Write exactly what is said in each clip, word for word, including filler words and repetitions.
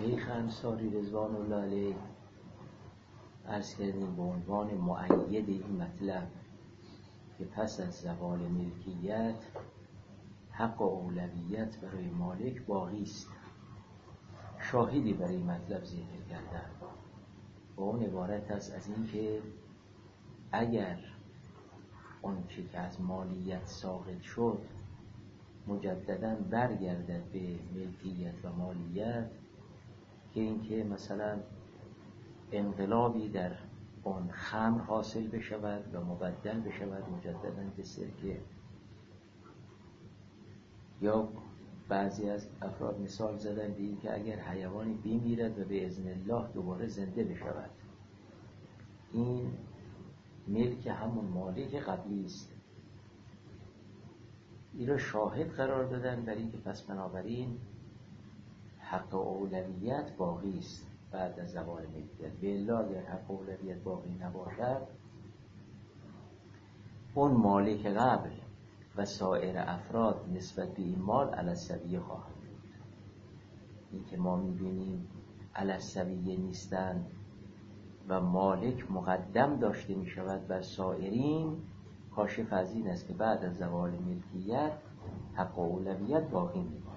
شیخ انصاری رضوان الله علیه عرض کردیم به عنوان مؤید این مطلب که پس از زوال ملکیت حق و اولویت برای مالک باقی است. شاهدی برای این مطلب ذکر کردن و اون عبارت است از این که اگر اون چی که از مالیت ساقط شد مجددا برگردد به ملکیت و مالیت، که اینکه مثلا انقلابی در اون خمر حاصل بشود و مبدل بشود مجددا به سرکه، یا بعضی از افراد مثال زدن به این که اگر حیوانی بمیرد و به اذن الله دوباره زنده بشود، این ملک همون مالک قبلی است. این را شاهد قرار دادن برای اینکه پس بنابراین حق اولویت باقی است بعد از زوال ملکیت. به الا اگر حق اولویت باقی نباشد، اون مالک قبل و سایر افراد نسبت به این مال علی السویه خواهد بود. این که ما می‌بینیم علی السویه نیستند و مالک مقدم داشته می‌شود بر سایرین، کاشف از این است که بعد از زوال ملکیت حق و اولویت باقی می‌ماند.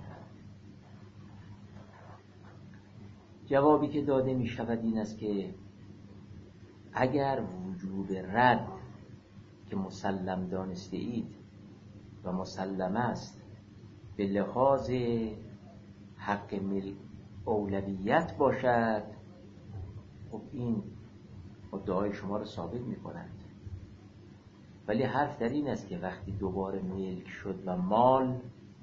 جوابی که داده می‌شود این است که اگر وجوب رد که مسلم دانسته اید و مسلم است به لحاظ حق ملک اولویت باشد، خب این ادعای شما رو ثابت می‌کند. ولی حرف در این است که وقتی دوباره ملک شد و مال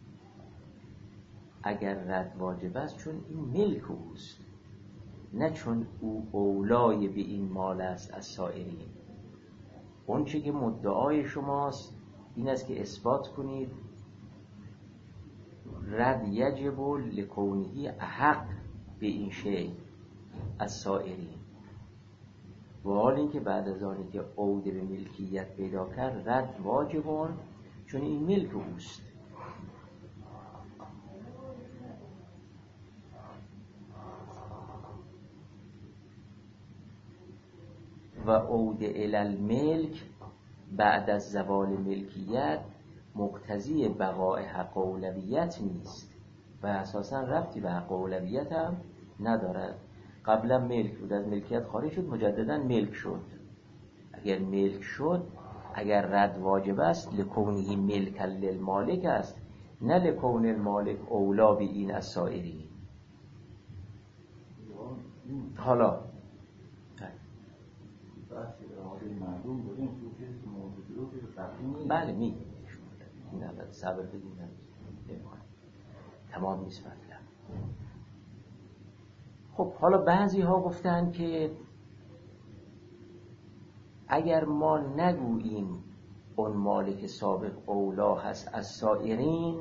اگر رد واجب است، چون این ملک اوست، نه چون او اولای به این مال است از سایرین. اون چه که مدعای شماست این است که اثبات کنید رد یجب لکونه احق به این شیء از سایرین، و حال این که بعد از آنی که عود به ملکیت پیدا کرد رد واجبان، چون این ملک اوست. و عود الی الملک بعد از زوال ملکیت مقتضی بقای حق اولویت نیست و اساسا ربطی به حق اولویت هم ندارد. قبلا ملک بود، از ملکیت خارج شد، مجددا ملک شد. اگر ملک شد، اگر رد واجب است، لکونه ملک للمالک است، نه لکون المالک اولا به این از سایرین. حالا بله می این الان صبر بدیم تمام نیست مطلب. خب حالا بعضی ها گفتن که اگر ما نگوییم اون مالک سابق اولا هست از سایرین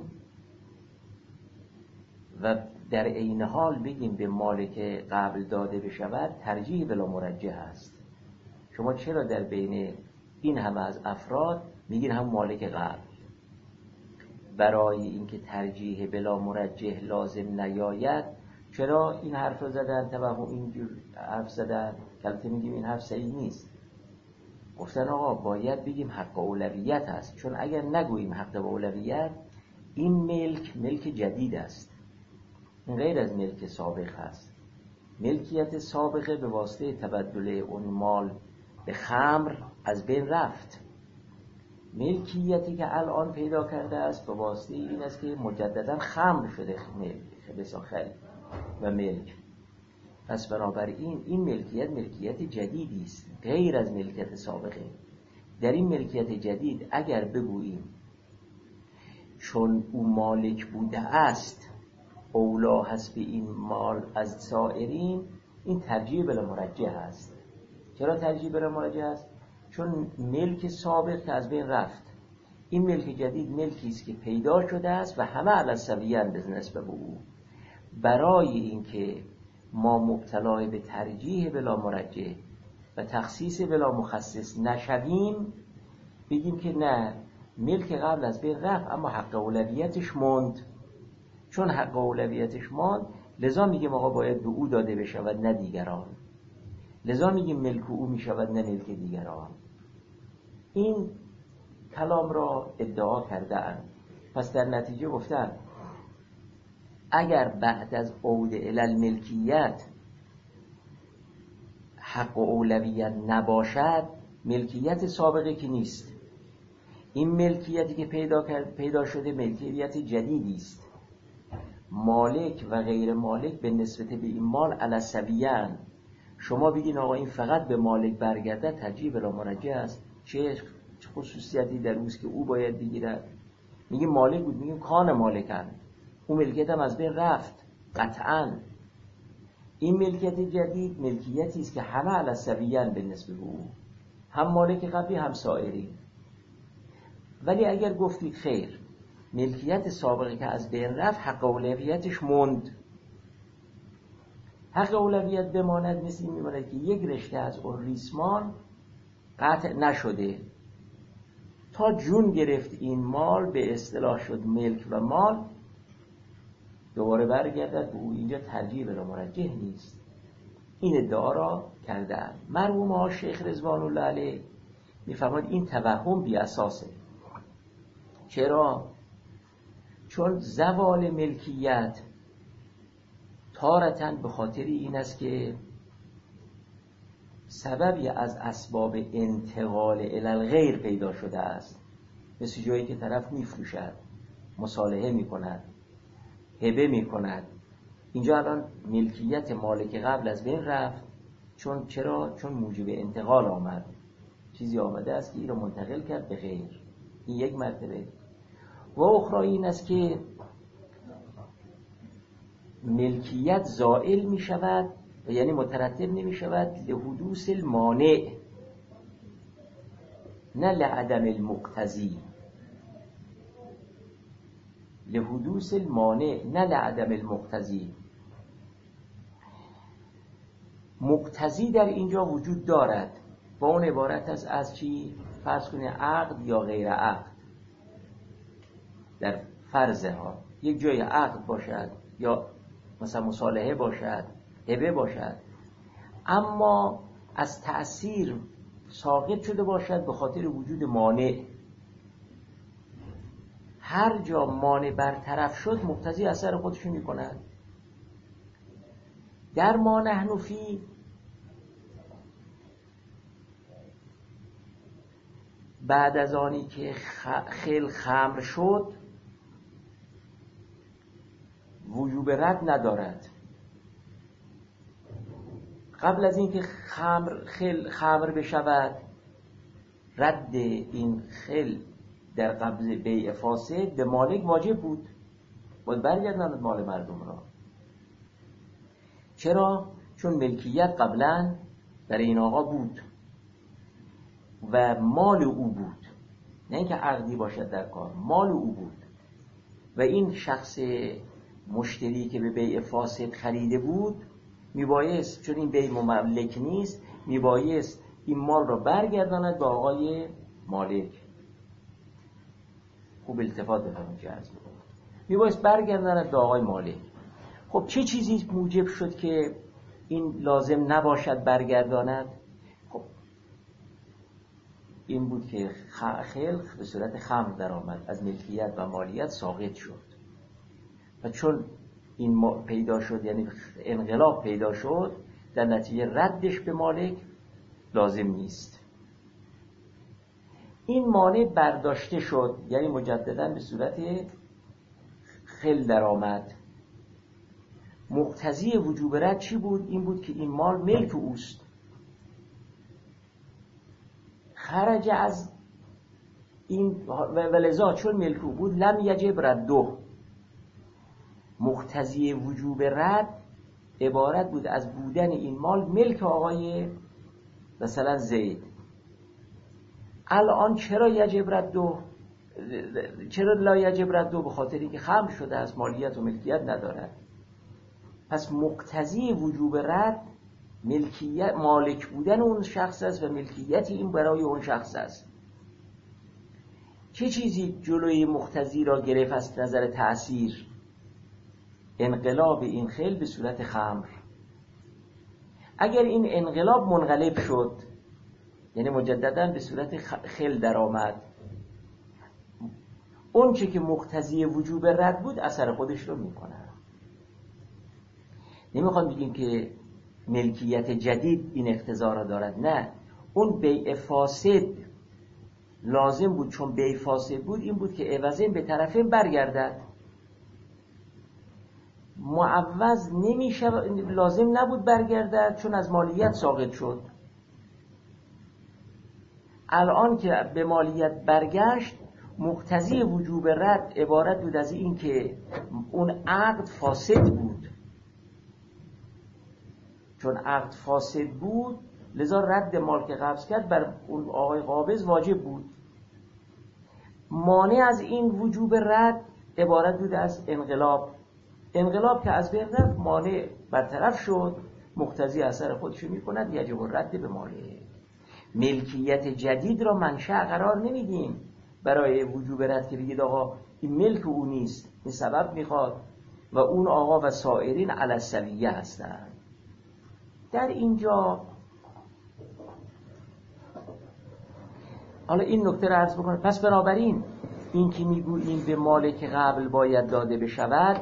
و در عین حال بگیم به مالک قبل داده بشود، ترجیح بلا مرجح است. شما چرا در بین این همه از افراد میگین هم مالک قبل؟ برای اینکه ترجیح بلا مرجح لازم نیاید چرا این حرف رو زدن، توهم اینجور حرف زدن که البته میگیم این حرف صحیح نیست. گفتن آقا باید بگیم حق اولویت هست، چون اگر نگوییم حق اولویت، این ملک ملک جدید است، این غیر از ملک سابق هست. ملکیت سابقه به واسطه تبدل اون مال به خمر از بین رفت. ملکیتی که الان پیدا کرده است به واسطه این است که مجددا خمر شده ملک بساخل و ملک. پس بنابراین این ملکیت ملکیت جدیدی است غیر از ملکیت سابقه. در این ملکیت جدید اگر بگوییم چون او مالک بوده است اولا هست به این مال از سائرین، این ترجیح بلا مرجح است. چرا ترجیح بلا مرجح است؟ چون ملک سابق که از بین رفت، این ملک جدید ملکی است که پیدا شده است و همه علی السویه اند نسبت به او. برای اینکه ما مبتلا به ترجیح بلا مرجح و تخصیص بلا مخصص نشویم، بگیم که نه، ملک قبل از بین رفت اما حق اولویتش موند. چون حق اولویتش موند، لذا میگیم آقا باید به او داده بشود نه دیگران. لذا میگیم ملک او میشود نه ملک دیگران. این کلام را ادعا کردن. پس در نتیجه گفتن اگر بعد از عود الی الملکیت حق و اولویت نباشد، ملکیت سابقه که نیست. این ملکیتی که پیدا کرد پیدا شده ملکیت جدیدی است. مالک و غیر مالک به نسبت به این مال علی سویان. شما بگین آقا این فقط به مالک برگرده، ترجیح بلا مرجح است. چه خصوصیتی در اوست که او باید بگیرد؟ میگیم مالک بود، میگیم کان مالکن، اون ملکیت هم از بین رفت قطعاً. این ملکیت جدید ملکیتی است که همه علی سویان به نسبت به او، هم مالک قبلی هم سایری. ولی اگر گفتید خیر، ملکیت سابقه که از بین رفت حق اولویتش موند، حق اولویت بماند، مثل این میماند که یک رشته از اون ریسمان قطع نشده تا جون گرفت این مال، به اصطلاح شد ملک و مال، دوباره برگردد به او. اینجا ترجیح بلا مرجح نیست. این ادعا را کردن. مرحوم ها شیخ رضوان الله علیه میفرماید این توهم بی اساسه. چرا؟ چون زوال ملکیت تارتاً به خاطر این است که سببی از اسباب انتقال الی الغیر پیدا شده است. مثل جایی که طرف میفروشد، مصالحه میکند، هبه میکند. اینجا الان ملکیت مالک قبل از بین رفت. چون چرا؟ چون موجب انتقال آمد، چیزی آمده است که این رو منتقل کرد به غیر. این یک مرتبه. و اخرى این است که ملکیت زائل می شود و یعنی مترتب نمی شود لحدوث المانع نه لعدم المقتضی. لحدوث المانع نه لعدم المقتضی. مقتضی در اینجا وجود دارد، با اون عبارت است از چی؟ فرض کنید عقد یا غیر عقد. در فرضه ها یک جای عقد باشد یا مثلا مصالحه باشد، هبه باشد، اما از تأثیر ساقط شده باشد به خاطر وجود مانع. هر جا مانع برطرف شد مقتضی اثر خودشو میکند. در ما نحن فی بعد از آنی که خل خمر شد وجوب رد ندارد. قبل از اینکه خمر خل خمر بشود، رد این خل در قبض بیع فاسد به مالک واجب بود، باید برگرداند مال مردم را. چرا؟ چون ملکیت قبلا در این آقا بود و مال او بود، نه اینکه عقدی باشد در کار، مال او بود. و این شخص مشتری که به بیع فاسد خریده بود میبایست، چون این بیع مملک نیست، میبایست این مال را برگرداند به آقای مالک. خوب التفات بفرمایید چه عرض می‌کنم. میبایست برگرداند به آقای مالک. خب چه چیزی موجب شد که این لازم نباشد برگرداند؟ خب این بود که خلق به صورت خمر در آمد، از ملکیت و مالیت ساقط شد. و چون این پیدا شد، یعنی انقلاب پیدا شد، در نتیجه ردش به مالک لازم نیست. این مانع برداشته شد، یعنی مجددا به صورت خل در آمد. مقتضی وجوب رد چی بود؟ این بود که این مال ملک اوست. خرج از این ولذا چون ملک او بود لم یجب رده. مقتضی وجوب رد عبارت بود از بودن این مال ملک آقای مثلا زید. الان چرا یجب رده؟ چرا لا یجب رده؟ به خاطر اینکه خمر شده از مالیت و ملکیت ندارد. پس مقتضی وجوب رد ملکیت، مالک بودن اون شخص است و ملکیت این برای اون شخص است. چه چیزی جلوی مقتضی را گرفت از نظر تأثیر؟ انقلاب این خل به صورت خمر. اگر این انقلاب منقلب شد، یعنی مجددا به صورت خل در آمد، اون چه که مقتضی وجوب رد بود اثر خودش رو میکنه. نمیخوام بگیم که ملکیت جدید این اقتضا را دارد، نه، اون بیع فاسد لازم بود، چون بیع فاسد بود این بود که عوضین به طرفین برگردد. معوض نمیشه، لازم نبود برگردد چون از مالیت ساقط شد. الان که به مالیت برگشت، مقتضی وجوب رد عبارت بود از این که اون عقد فاسد بود. چون عقد فاسد بود لذا رد مال که قبض کرد بر اون آقای قابض واجب بود. مانع از این وجوب رد عبارت بود از انقلاب. انقلاب که از بین رفت، مانع برطرف شد، مقتضی اثر خودشو میکند، یجب الرد به ماله. ملکیت جدید را منشأ قرار نمیدیم برای وجوب رد که بگید آقا این ملک او نیست، این سبب میخواد و اون آقا و سائرین علی السویه هستند. در اینجا حالا این نکته رو عرض بکنم. پس بنابراین این که میگوییم به مالک قبل باید داده بشود،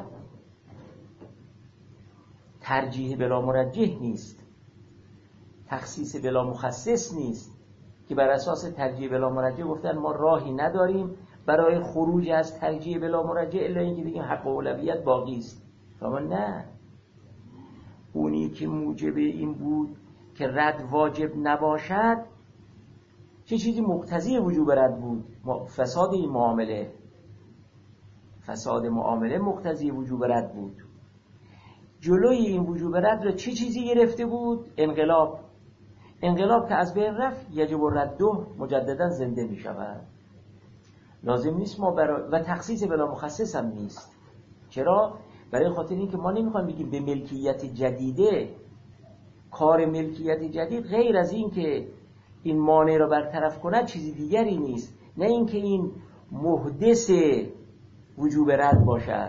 ترجیح بلا مرجح نیست، تخصیص بلا مخصص نیست که بر اساس ترجیح بلا مرجح گفتن ما راهی نداریم برای خروج از ترجیح بلا مرجح الا اینکه بگیم حق اولویت باقی است. اما نه، اونی که موجب این بود که رد واجب نباشد، چه چیزی مقتضی وجوب رد بود؟ فساد این معامله. فساد معامله مقتضی وجوب رد بود. جلوی این وجوب رد را چه چیزی گرفته بود؟ انقلاب. انقلاب که از بین رفت، یجب الرد مجددا زنده می شود. لازم نیست ما برای و تخصیص بلا مخصص هم نیست. چرا؟ برای خاطر این که ما نمیخوایم بگیم به ملکیت جدیده. کار ملکیت جدید غیر از این که این مانع را برطرف کند چیزی دیگری نیست، نه اینکه این محدث وجوب رد باشد.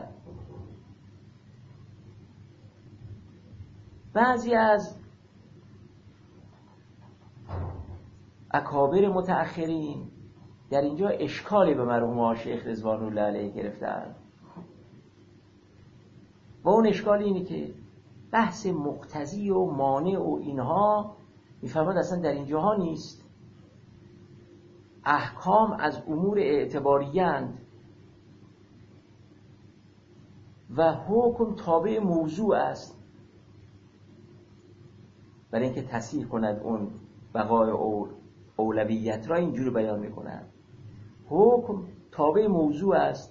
بعضی از اکابر متأخرین در اینجا اشکالی به مرحوم شیخ رضوان الله علیه گرفتند و اون اشکال اینه که بحث مقتضی و مانع و اینها میفرماد اصلا در این جاها نیست. احکام از امور اعتباریند و حکم تابع موضوع است. برای اینکه تصحیح کند اون بقای اولویت را اینجور بیان میکنند. حکم تابع موضوع است.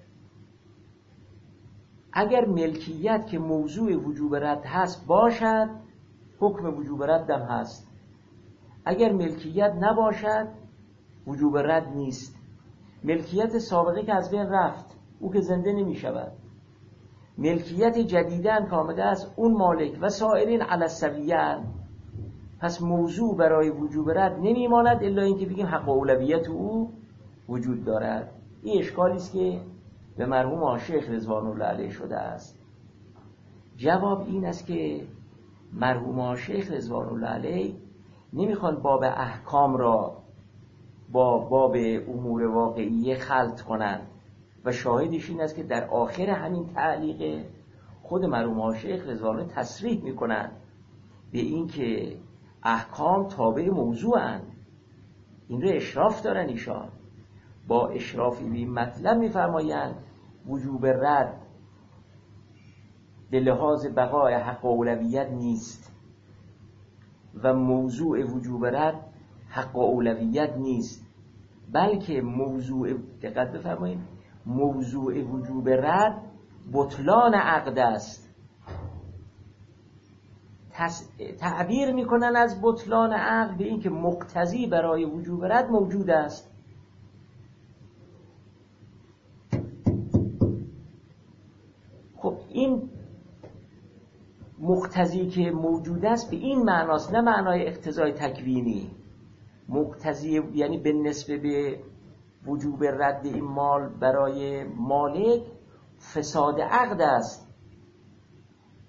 اگر ملکیت که موضوع وجوب رد هست باشد، حکم وجوب رد هم هست. اگر ملکیت نباشد، وجوب رد نیست. ملکیت سابقه که از بین رفت، او که زنده نمی شود. ملکیت جدیدن که آمده است، اون مالک و سائرین علی السویه، پس موضوع برای وجوب رد نمی ماند الا اینکه بگیم حق اولویت او وجود دارد. این اشکالی است که به مرحوم شیخ رضوان الله علیه شده است. جواب این است که مرحوم شیخ رضوان الله علیه نمیخوان باب احکام را با باب امور واقعیه خلط کنند و شاهدش این است که در آخر همین تعلیق خود مرحوم شیخ رضوان الله تصریح میکنند به این که احکام تابع موضوعند. این رو اشراف دارن ایشان. با اشرافی به این مطلب میفرمایند وجوب رد به لحاظ بقای حق اولویت نیست و موضوع وجوب رد حق اولویت نیست، بلکه موضوع، دقت بفرمایید، موضوع وجوب رد بطلان عقد است. تعبیر میکنن از بطلان عقد به این که مقتضی برای وجوب رد موجود است. خب این مقتضی که موجود است به این معناست، نه معنای اقتضای تکوینی. مقتضی یعنی به نسبت به وجوب رد این مال برای مالک فساد عقد است.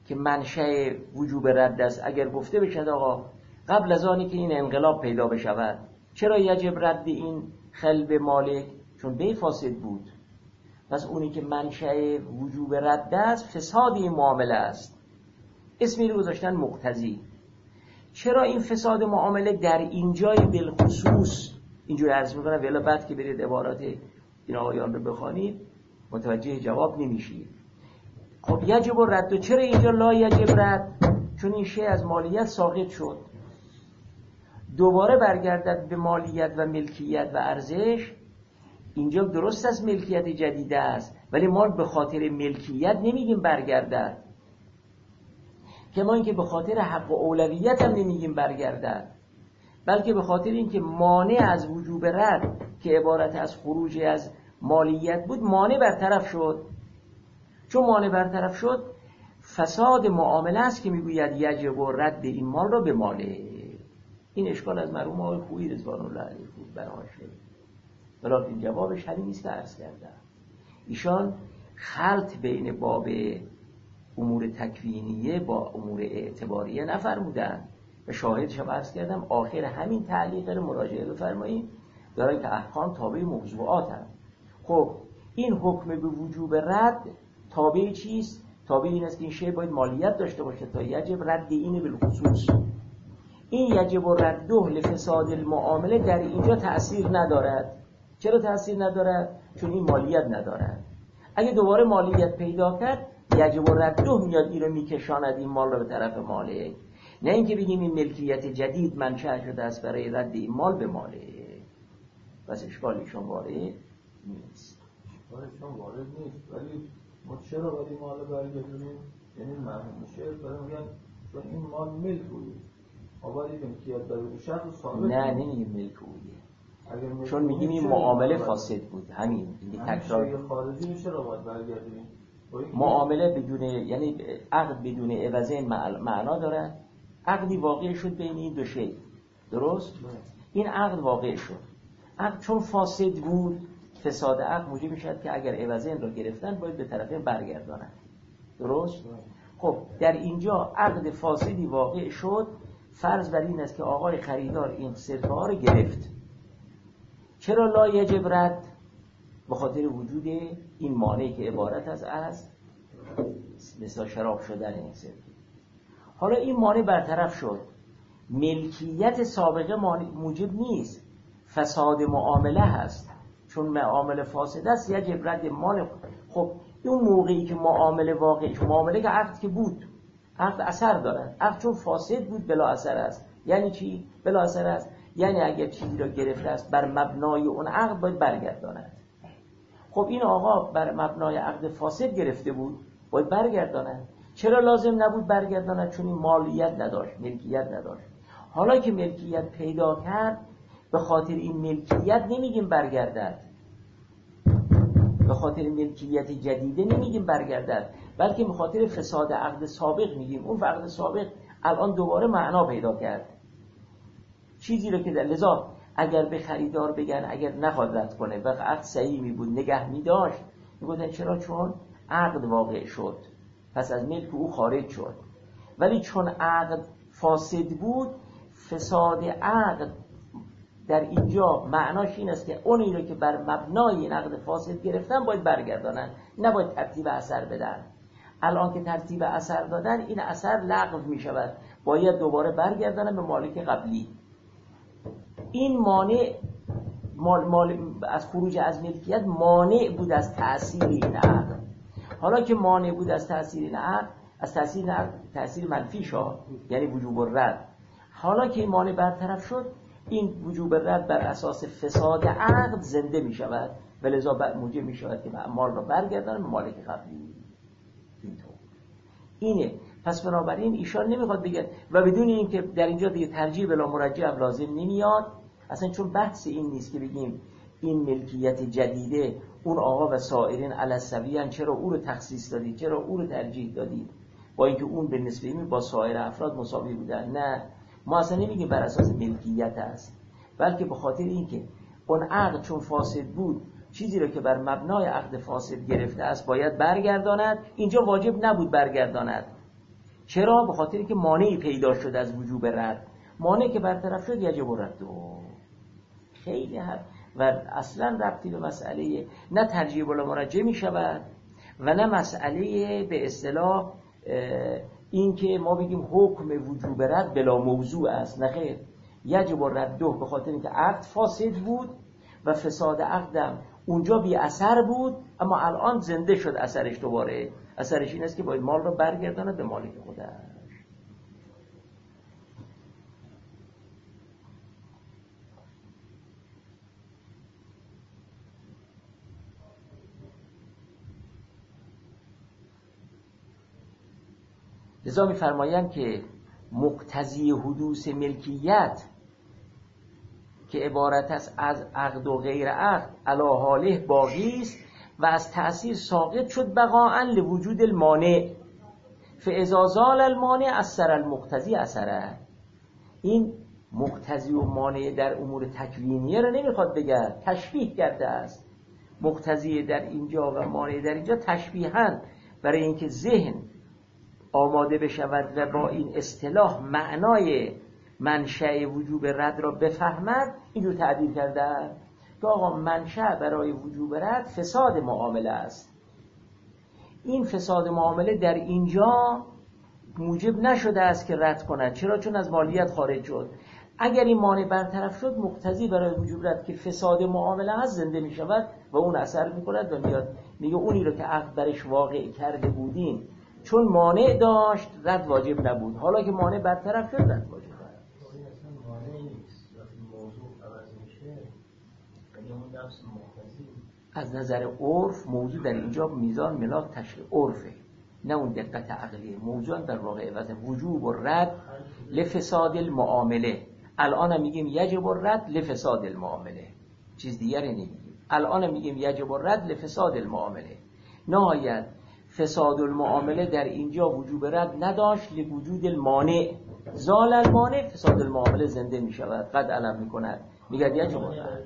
که منشأ وجوب رد است، اگر گفته بشد آقا قبل از آنی که این انقلاب پیدا بشود چرا یجب رد این خلب مالک؟ چون بی فاسد بود. پس اونی که منشأ وجوب رد است فساد این معامله است، اسمی رو گذاشتن مقتضی. چرا این فساد معامله در اینجای بالخصوص اینجور عرض میکنم، ولی بعد که برید عبارات این آقایان رو بخوانید متوجه جواب نمیشید. خب یجب رد، چرا اینجا لا یجب رد؟ چون این شیء از مالیت ساقط شد، دوباره برگردد به مالیت و ملکیت و ارزش. اینجا درست است ملکیت جدیده است، ولی ما به خاطر ملکیت نمیگیم برگردد، که ما اینکه به خاطر حق و اولویت هم نمیگیم برگردد، بلکه به خاطر اینکه مانع از وجوب رد که عبارت از خروج از مالیت بود مانع برطرف شد. چون مانع برطرف شد فساد معامله است که میگوید یجب و رد این مال را به مالک. این اشکال از مرحوم آقای خویی رضوان الله علیه بود بناشه، ولی جوابش همین نیست که عرض کردم. ایشان خلط بین باب امور تکوینیه با امور اعتباریه نفرمودن و شاهدش هم عرض کردم آخر همین تعلیق رو مراجعه بفرمایید، دارن که احکام تابع موضوعات هم. خب این حکم به وجوب رد تابع چیست؟ تابع این است که این شیء باید مالیت داشته باشه تا یجب رد اینه بالخصوص. این یجب رده لفساد المعامله در اینجا تأثیر ندارد. چرا تأثیر ندارد؟ چون این مالیت ندارد. اگه دوباره مالیت پیدا کرد یجب رده میاد این رو میکشاند این مال رو به طرف مالک، نه اینکه بگیم این ملکیت جدید منشأ شده است برای رد این مال به مالک. بس اشکالشون وارد نیست. اشکالشون وارد نیست، ولی ما چرا باید این مال رو برگردونیم؟ یعنی مرحوم میشه برای میگن چون این مال ملک بوده آبادی ملکیت داره به شخص ثابت. نه نمیگیم ملک بوده، چون میگیم این معامله فاسد بود. همین دیگه تکرار خارجی میشه رو باید برگردونیم. معامله بدون، یعنی عقد بدون عوض معنا داره. عقدی واقع شد بین این دو شی، درست؟ این عقد واقع شد، عقد چون فاسد بود فساد عقد موجب میشد که اگر عوضین را گرفتن باید به طرفین برگردانن، درست؟ خب در اینجا عقد فاسدی واقع شد، فرض بر این است که آقای خریدار این صرفه ها رو گرفت. چرا لا یجب رد؟ به خاطر وجود این مانعی که عبارت از از مثلا شراب شدن این صرفه. حالا این مانع برطرف شد، ملکیت سابقه موجب نیست، فساد معامله هست. چون معامله فاسد است یجب رد مال. خب اون موقعی که معامله واقعی، معامله که عقد که بود، عقد اثر دارد، عقد چون فاسد بود بلا اثر است. یعنی چی بلا اثر است؟ یعنی اگر چیزی را گرفته است بر مبنای اون عقد باید برگرداند. خب این آقا بر مبنای عقد فاسد گرفته بود باید برگرداند. چرا لازم نبود برگرداند؟ چون این مالیت نداشت، ملکیت نداشت. حالا که ملکیت پیدا کرد به خاطر این ملکیت نمیگیم برگردد، به خاطر ملکیت جدیده نمیگیم برگردد، بلکه به خاطر فساد عقد سابق میگیم. اون عقد سابق الان دوباره معنا پیدا کرد، چیزی رو که در لذا اگر به خریدار بگن اگر نخواد رد کنه و عقد صحیح می بود نگه می داشت، میگفتن چرا؟ چون عقد واقع شد پس از ملک او خارج شد. ولی چون عقد فاسد بود فساد عقد در اینجا معناش این است که اونی رو که بر مبنای این عقد فاسد گرفتن باید برگردانن، نباید ترتیب اثر بدن. الان که ترتیب اثر دادن این اثر لغو می شود، باید دوباره برگردانن به مالک قبلی. این مانع مال مال از خروج از ملکیت مانع بود از تأثیر این عقد. حالا که مانع بود از تأثیر این عقد، از تأثیر این عقد تأثیر منفی شد، یعنی وجوب الرد. حالا که این مانع برطرف شد این وجوب رد بر اساس فساد عقد زنده می شود و لذا موجب می شود که مال را برگردن به مالک قبلی. اینطور اینه. پس بنابراین ایشان نمیخواد بگه و بدون این که در اینجا دیگه ترجیح بلا مرجع لازم نمیاد اصلا، چون بحث این نیست که بگیم این ملکیت جدیده اون آقا و سایرین علی السویان چرا او رو تخصیص دادید، چرا او رو ترجیح دادید با اینکه اون به نسبت با سایر افراد مساوی بودن. نه، ما اصلا نمیگیم بر اساس ملکیت است، بلکه به خاطر اینکه اون عقد چون فاسد بود چیزی رو که بر مبنای عقد فاسد گرفته است باید برگرداند. اینجا واجب نبود برگرداند، چرا؟ به خاطر اینکه مانعی پیدا شد از وجوب رد. مانع که برطرف شد یجب الرد. خیلی هر و اصلا ربطی به مسئله نه ترجیح بالا مرجع می شود و نه مسئله به اصطلاح این که ما بگیم حکم وجوب رد بلا موضوع است. نه خیر، یجب الرد به خاطر اینکه عقد فاسد بود و فساد عقدم اونجا بی اثر بود، اما الان زنده شد اثرش. دوباره اثرش این است که باید مال را برگرداند به مالک خودش. لذا می‌فرمایند که مقتضی حدوث ملکیت که عبارت است از عقد و غیر عقد علی حاله باقی است و از تأثیر ساقط شد بقاءً لوجود المانع، فاذا زال المانع اثر المقتضی اثره. این مقتضی و مانع در امور تکوینیه را نمیخواد بگه، تشبیه کرده است. مقتضی در اینجا و مانع در اینجا تشبیهاً برای اینکه ذهن آماده بشود و با این اصطلاح معنای منشأ وجوب رد را بفهمد، اینجور تعبیر کرده که آقا منشأ برای وجوب رد فساد معامله است. این فساد معامله در اینجا موجب نشده است که رد کند. چرا؟ چون از مالیت خارج شد. اگر این مانع برطرف شد، مقتضی برای وجوب رد که فساد معامله هست زنده می شود و اون اثر می کند و میاد میگه اونی رو که عقد برش واقع کرده بودین چون مانع داشت رد واجب نبود، حالا که مانع برطرف شد رد واجب است. از نظر عرف موضوع در اینجا میزان ملاک تشریع عرفه، نه اون دقت عقلیه. موضوع در واقع واسه وجوب و رد لفساد المعامله. الان هم میگیم یجب الرد لفساد المعامله، چیز دیگری نمیگیم. الان هم میگیم یجب الرد لفساد المعامله. نهایت فساد المعامله در اینجا وجوب رد نداشت لوجود المانع. زال المانع فساد المعامله زنده می شود، قد علم می کند، میگه یجب الرد.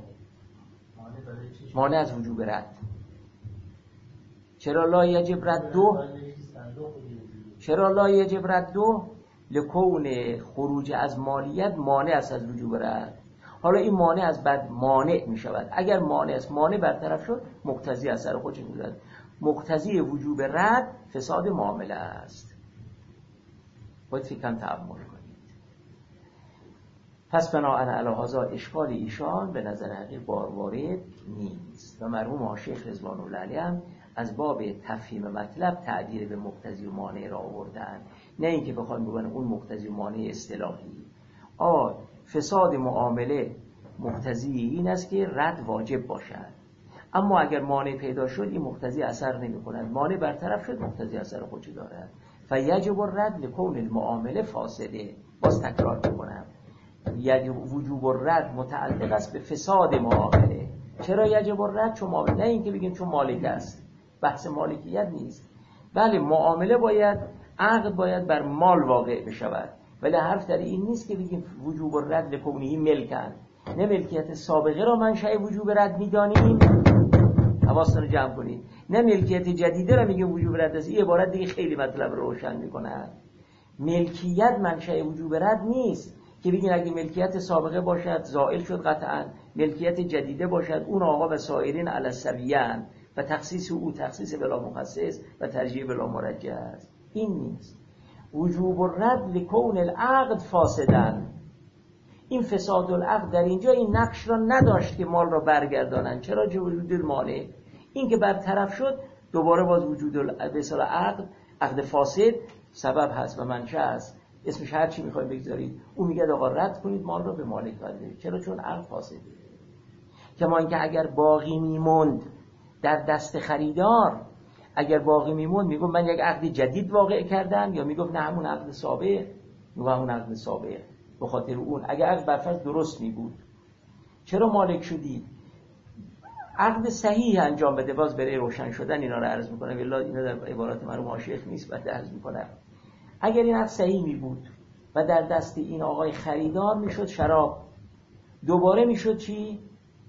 مانع از وجوب رد. چرا لا یجب رد دو؟ چرا لا یجب رد دو؟ لکون خروج از مالیت مانع است از وجوب رد. حالا این مانع از بعد مانع می شود. اگر مانع است مانع برطرف شد، مقتضی اثر خودش می شود. مقتضی وجوب رد فساد معامله است. باید فکرم تعامل کنید. پس بناهن علی هذا اشکال ایشان به نظر حقیق بار وارد نیست و مرحوم شیخ رضوان الله علیه هم از باب تفهیم مطلب تعبیر به مقتضی و مانع را آوردن، نه اینکه بخوان بگن اون مقتضی و مانع اصطلاحی. آ فساد معامله مقتضی این است که رد واجب باشد، اما اگر مانع پیدا شد این مقتضی اثر نمی کند. مانع برطرف شد مقتضی اثر خودش دارد. فیجب الرد لکون المعامله فاسده. باز تکرار میکنم، یجب وجوب الرد متعلق است به فساد معامله. چرا یجب الرد؟ چون معامله، نه اینکه بگیم چون مالک است، بحث مالکیت نیست. بله معامله باید، عقد باید بر مال واقع بشود، ولی حرف در این نیست که بگیم وجوب الرد لکونه ملکن. نه ملکیت سابقه را منشأ وجوب رد می‌دانیم، حواستون رو جمع کنید، نه ملکیت جدیده را میگیم وجوب رد است. این عبارت دیگه خیلی مطلب رو روشن میکنه. ملکیت منشأ وجوب رد نیست که بگین اگه ملکیت سابقه باشد زائل شد قطعا، ملکیت جدیده باشد اون آقا و سایرین علی السویان و تخصیص او تخصیص بلا مخصص و ترجیح بلا مرجح است. این نیست. وجوب الرد لکون العقد فاسدن. این فساد العقد در اینجا این نقش را نداشت که مال را برگردانن. چرا؟ وجود المانع. این که برطرف شد دوباره باز وجود البسال عقد، عقد فاسد سبب هست و منشأ است. اسمش هر چی میخواید بگذارید. اون میگه آقا رد کنید مال را به مالک بده. چرا؟ چون عقد فاسده. کما اینکه اگر باقی میموند در دست خریدار، اگر باقی میموند میگم من یک عقد جدید واقع کردم، یا میگفت نه همون عقد سابق، میگم همون عقد سابق. به خاطر اون اگر عقد برفرض درست می بود، چرا مالک شدی؟ عقد صحیح انجام بده. باز برای روشن شدن اینا رو عرض میکنم، والله اینا در عبارات مرحوم شیخ نیست، بعد عرض میکنم. اگر این عقد صحیح می بود و در دست این آقای خریدار میشد شراب، دوباره میشد چی؟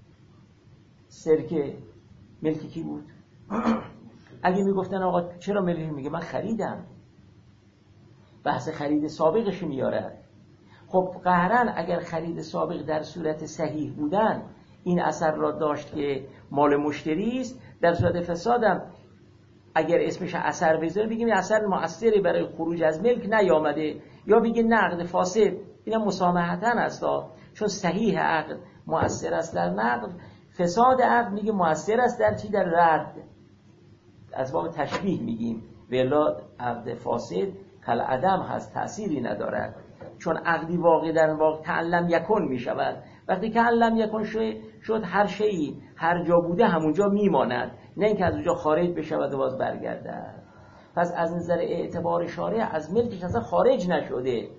سرکه. ملکی کی بود؟ اگه میگفتن آقا چرا ملکی؟ میگه من خریدم. بحث خرید سابقش میاره. خب قهرن اگر خرید سابق در صورت صحیح بودن این اثر را داشت که مال مشتری است، در صورت فسادم اگر اسمش اثر بذاره بگیم اثر مؤثری برای خروج از ملک نیامده، یا بگیم نقد فاسد، اینا مسامحتاً است چون صحیح عقد مؤثر است در نقد، فساد عقد میگه مؤثر است در چی؟ در رد، از باب تشبیه میگیم ولا عقد فاسد کل عدم هست، تأثیری ندارد، چون عقدی واقع در واقع تعلم یکن میشود. وقتی که علم یکن شد هر شیئی هر جا بوده همونجا میماند، نه اینکه از اونجا خارج بشود و باز برگردد. پس از نظر اعتبار شارع از ملکش اصلا خارج نشده،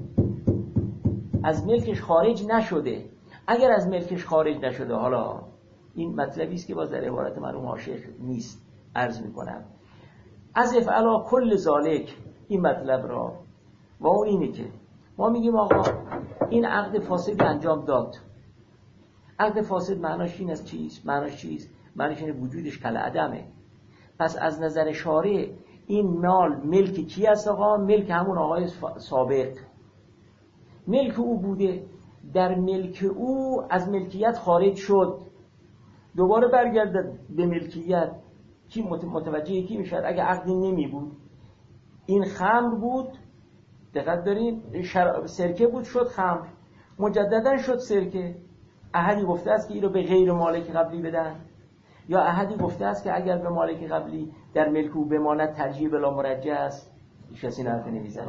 از ملکش خارج نشده. اگر از ملکش خارج نشده، حالا این مطلبی است که باز در عبارت مرحوم حاشیه نیست، عرض میکنم از افعلا کل ذالک این مطلب را، و اون اینه که ما میگیم آقا این عقد فاسد انجام داد. عقد فاسد معناش این است چیست؟ معناش چیست؟ معناش اینه وجودش کل عدمه. پس از نظر شارع این مال ملک کی است آقا؟ ملک همون آقای سابق، ملک او بوده، در ملک او از ملکیت خارج شد، دوباره برگرده به ملکیت. کی متوجه کی میشد؟ اگه عقدی نمی بود، این خمر بود، دقت دارین، سرکه بود شد خمر، مجددا شد سرکه. احدی گفته است که این رو به غیر مالک قبلی بدن، یا احدی گفته است که اگر به مالک قبلی در ملک او بماند ترجیح بلا مرجع است؟ هیچ کسی حرف نمیزنه.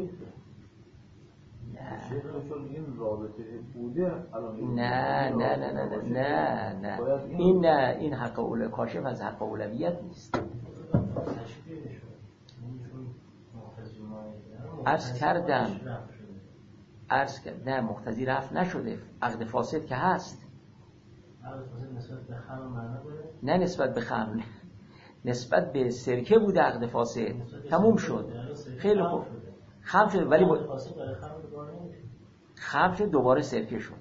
نه نه نه نه نه نه نه این نه این حق اول کاشف از حق اولویت نیست. عرض کردم عرض کردم نه مقتضی رفع نشده، عقد فاسد که هست. عقد فاسد نسبت به خمر معنا داره؟ نه نسبت به خمر، نسبت به سرکه بوده عقد فاسد، تموم شد. خیلی خوب خمر شد، ولی با... خمر شد دوباره سرکه شد.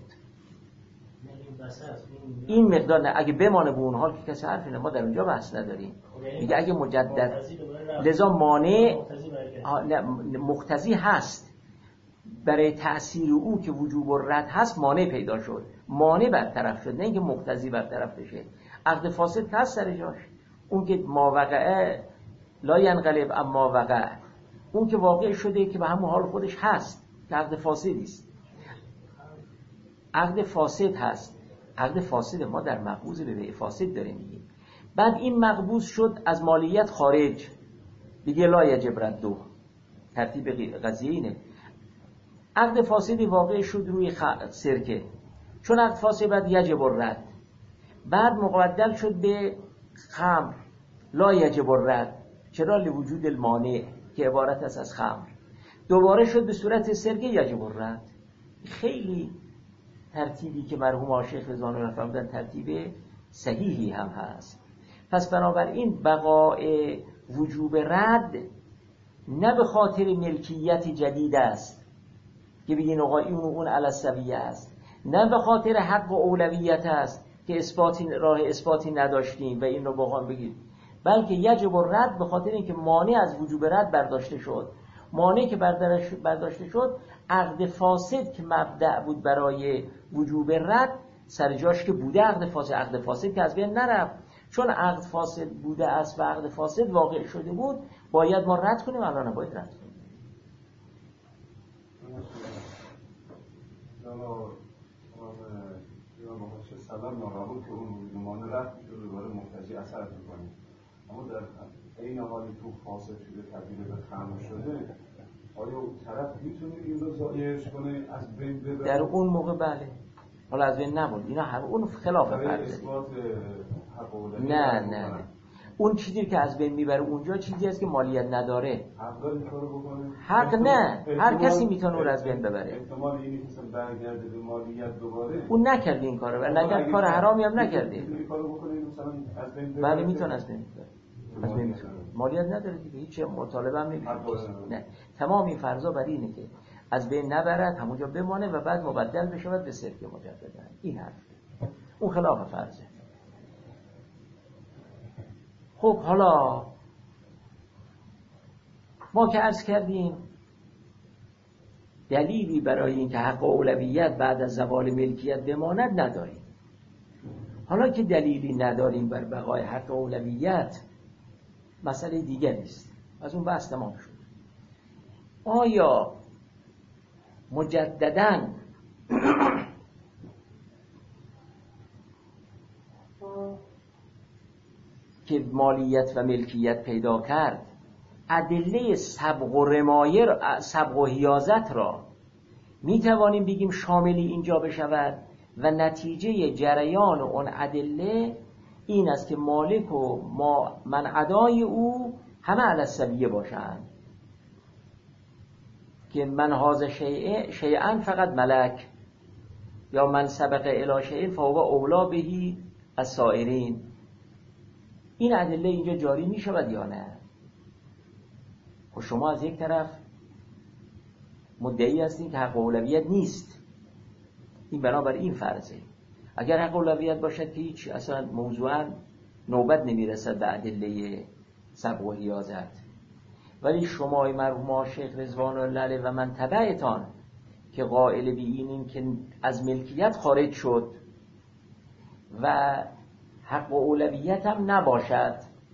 این مقدار نه، اگه بمانه به اون حال که کسی حرف اینه، ما در اونجا بحث نداریم. میگه اگه مجدد لذا مانع مقتضی هست برای تأثیر او که وجوب و رد هست، مانع پیدا شد، مانع برطرف شد، نه اینکه مقتضی برطرف بشه. عقد فاسد هست سر جاش، اون که ما وقعه لا ینقلب اما وقع، اون که واقع شده که به همون حال خودش هست که عقد فاسدی است. عقد فاسد هست، عقد فاسد ما در مقبوض به بیع فاسد داریم میگیم. بعد این مقبوض شد از مالیت خارج، دیگه لا یجب ردو، ترتیب قضیه اینه. عقد فاسدی واقع شد روی خ... سرکه، چون عقد فاسد بعد یجب رد، بعد مقدم شد به خمر، لا یجب رد، چرا؟ لوجود المانع که عبارت است از خمر، دوباره شد به صورت سرکه یجب رد. خیلی ترتیبی که مرحوم عاشق رضوان الله فرمودن ترتیب صحیحی هم هست. پس بنابراین بقاء وجوب رد نه به خاطر ملکیت جدید است که بگین آقا این اون علی السویه است، نه به خاطر حق و اولویت است که اثباتی راه اثباتی نداشتیم و این رو بخوام بگید، بلکه یجب رد به خاطر اینکه مانع از وجوب رد برداشته شد. مانع که برداشته شد، عقد فاسد که مبدأ بود برای وجوب رد سر جاش که بوده عقد فاسد، عقد فاسد که از بین نرفت، چون عقد فاسد بوده است و عقد فاسد واقع شده بود، باید ما رد کنیم، الان باید رد کنیم. چه سبب ناقبول که اون وجودمان رد شده دوباره مقتضی اثر میکنیم، اما در این حالی تو فاسد شده تبدیل به خمر شده، آیا اون طرف میتونه این رو زایش کنه از بین ببره؟ در اون موقع بله، حالا از بین نبود، اینا هم اون خلاف فرض. نه نه نه اون چیزی که از بین میبره اونجا چیزی است که مالیت نداره. حق داره این کارو بکنه؟ حق نه، هر کسی میتونه اون از بین ببره. احتمال اینه که مثلا برگرده به مالیت دوباره. اون نکرده این کارو، ولی نکرد کار حرامی هم نکرده. این کارو بکنه مثلا از بین ببره. بله میتونه از بین ببره. از بین میتونه. مالیت نداره دیگه، هیچ مطالبه هم نمیشه. نه، تمام این فرضا بر اینه که از بین نبرد، همونجا بمانه و بعد مبدل بشه به سرکه مجددا. این حرف. اون خلاف فرضه. خب حالا ما که عرض کردیم دلیلی برای اینکه حق اولویت بعد از زوال ملکیت بماند نداریم. حالا که دلیلی نداریم بر بقای حق اولویت، مسئله دیگری است. از اون بحث تمام شد. آیا مجدداً که مالیت و ملکیت پیدا کرد ادله سبق و رمایه سبق و حیازت را می توانیم بگیم شاملی اینجا بشود و نتیجه جریان اون ادله این است که مالک و ما من ادای او همه علی السویه باشند، که من هذا شیء شیئا فقط ملک یا من سبق الی شیء فهو اولا بهی السائرین. این ادله اینجا جاری می شود یا نه؟ خب شما از یک طرف مدعی هستین که حق اولویت نیست، این بنابر این فرضه. اگر حق اولویت باشد که هیچ اصلا موضوعا نوبت نمیرسد به ادله سبق و حیازت. ولی شما مرحوم شیخ رضوان الله علیه و من تبعتان که قائل به اینیم که از ملکیت خارج شد و حق و اولویت هم نباشد،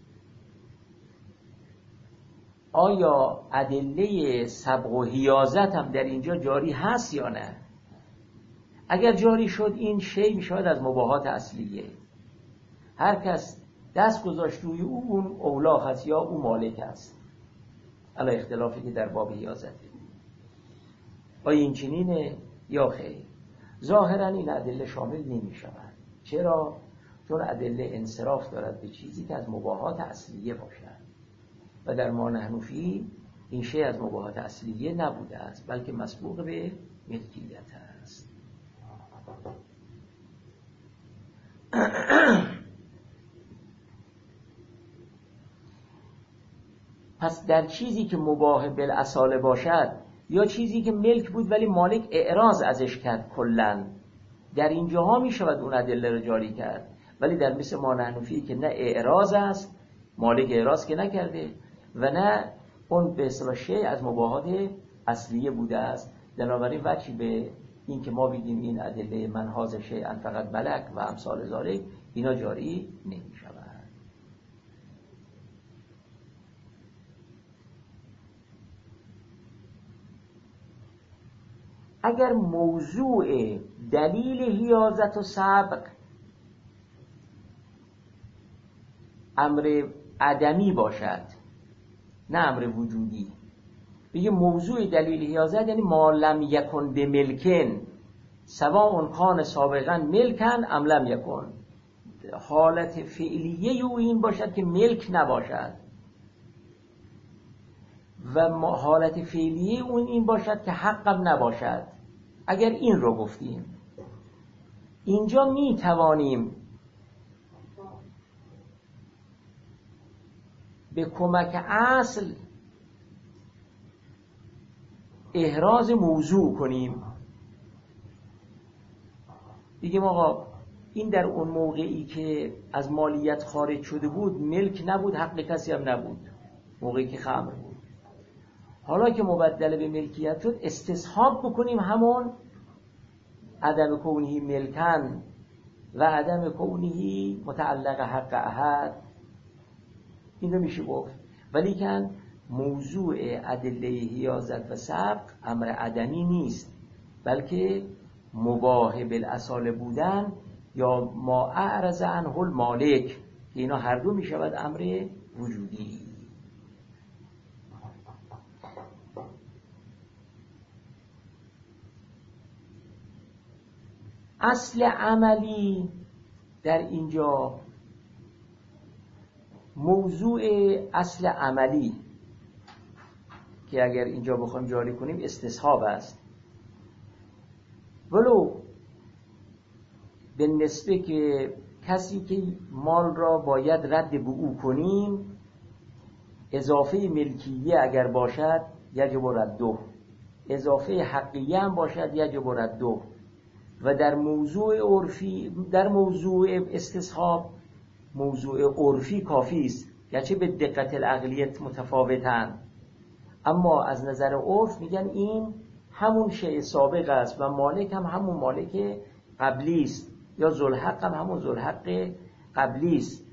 آیا ادله سبق و حیازت هم در اینجا جاری هست یا نه؟ اگر جاری شد این شی میشود از مباحات اصلیه. هر کس دست گذاشت روی او اون اولا هست یا او مالک است، علی اختلافی که در باب حیازته. آیا این چنینه یا خیر؟ ظاهرا این ادله شامل نمی شود. چرا؟ چون ادله انصراف دارد به چیزی که از مباحات اصلیه باشد و در ما نحن فیه این شی از مباحات اصلیه نبوده است بلکه مسبوق به ملکیت است. پس در چیزی که مباح بالاصاله باشد یا چیزی که ملک بود ولی مالک اعراض ازش کرد کلاً، در این جاها می شود اون ادله رو جاری کرد. ولی در مثل ما نحن فیه که نه اعراض است، مالک اعراض که نکرده، و نه اون به اصطلاح شیء از مباحات اصلیه بوده است، بنابراین وجهی به این که ما بگیم این ادله من هذا شیئا فقط ملک و امثال ذالک اینا جاری نمی شود. اگر موضوع دلیل حیازت و سبق امر عدمی باشد نه امر وجودی، بگه موضوع دلیل حیازت یعنی ما لم یکن بملکن سواء کان سابقا ملکن ام لم یکن، حالت فعلیه او این باشد که ملک نباشد و حالت فعلیه اون این باشد که حقم نباشد. اگر این رو گفتیم اینجا می توانیم به کمک اصل احراز موضوع کنیم، بگیم آقا این در اون موقعی که از مالیت خارج شده بود ملک نبود، حق کسی هم نبود، موقعی که خمر بود. حالا که مبدل به ملکیت شد استصحاب بکنیم همون عدم کونه ملکن و عدم کونه متعلق حق احد، این رو میشه گفت. ولی که موضوع ادله حیازت و سبق امر عدمی نیست بلکه مباح بالاصاله بودن یا ما اعرض عنه المالک، که اینا هر دو میشود امر وجودی. اصل عملی در اینجا موضوع اصل عملی که اگر اینجا بخوایم جاری کنیم استصحاب است، ولو به نسبه که کسی که مال را باید رد به او کنیم اضافه ملکیه اگر باشد یجب رده، اضافه حقیه هم باشد یجب رده، و در موضوع عرفی در موضوع استصحاب موضوع عرفی کافی است، گرچه به دقت العقلیت متفاوتن، اما از نظر عرف میگن این همون شیء سابق است و مالک هم همون مالک قبلی است، یا ذوالحق هم همون ذوالحق قبلی است.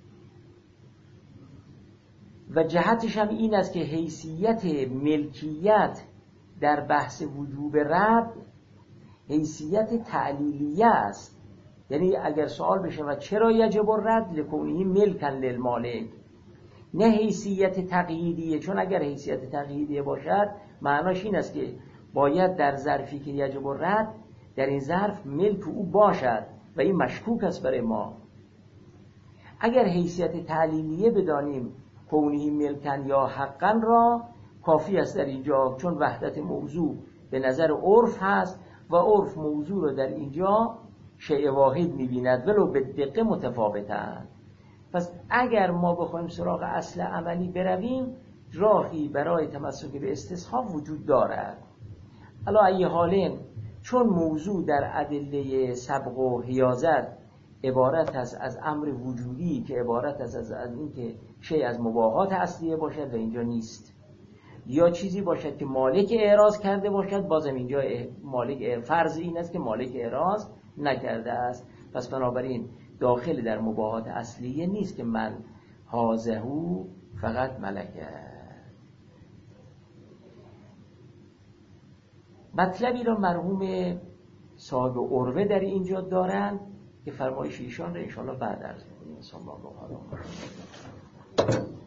و جهتش هم این است که حیثیت ملکیت در بحث وجوب رد حیثیت تعلیلیه است. یعنی اگر سوال بشه و چرا یجب الرد لکونه ملکا للمالک، نه حیثیت تقییدیه، چون اگر حیثیت تقییدیه باشد معناش این است که باید در ظرفی که یجب الرد در این ظرف ملک او باشد و این مشکوک است برای ما. اگر حیثیت تعلیلیه بدانیم کونه ملکن یا حقا را، کافی است در اینجا، چون وحدت موضوع به نظر عرف هست و عرف موضوع رو در اینجا شیء واحد می‌بیند ولو به دقیقه متفاوتند. پس اگر ما بخوایم سراغ اصل عملی برویم، راهی برای تمسک به استصحاب وجود دارد. علی ای حالین، چون موضوع در ادله سبق و حیازت عبارت است از امر وجودی که عبارت است از, از این که شیء از مباحات اصلیه باشد و اینجا نیست، یا چیزی باشد که مالک اعراض کرده باشد، بازم اینجا مالک فرض این است که مالک اعراض نکرده است. پس بنابراین داخل در مباحات اصلیه نیست که من هازهو فقط ملکه. مطلبی را مرحوم صاحب عروه در اینجا دارند که فرمایش ایشان را انشاءالله بعد عرض می‌کنیم. صلی الله علیه و آله.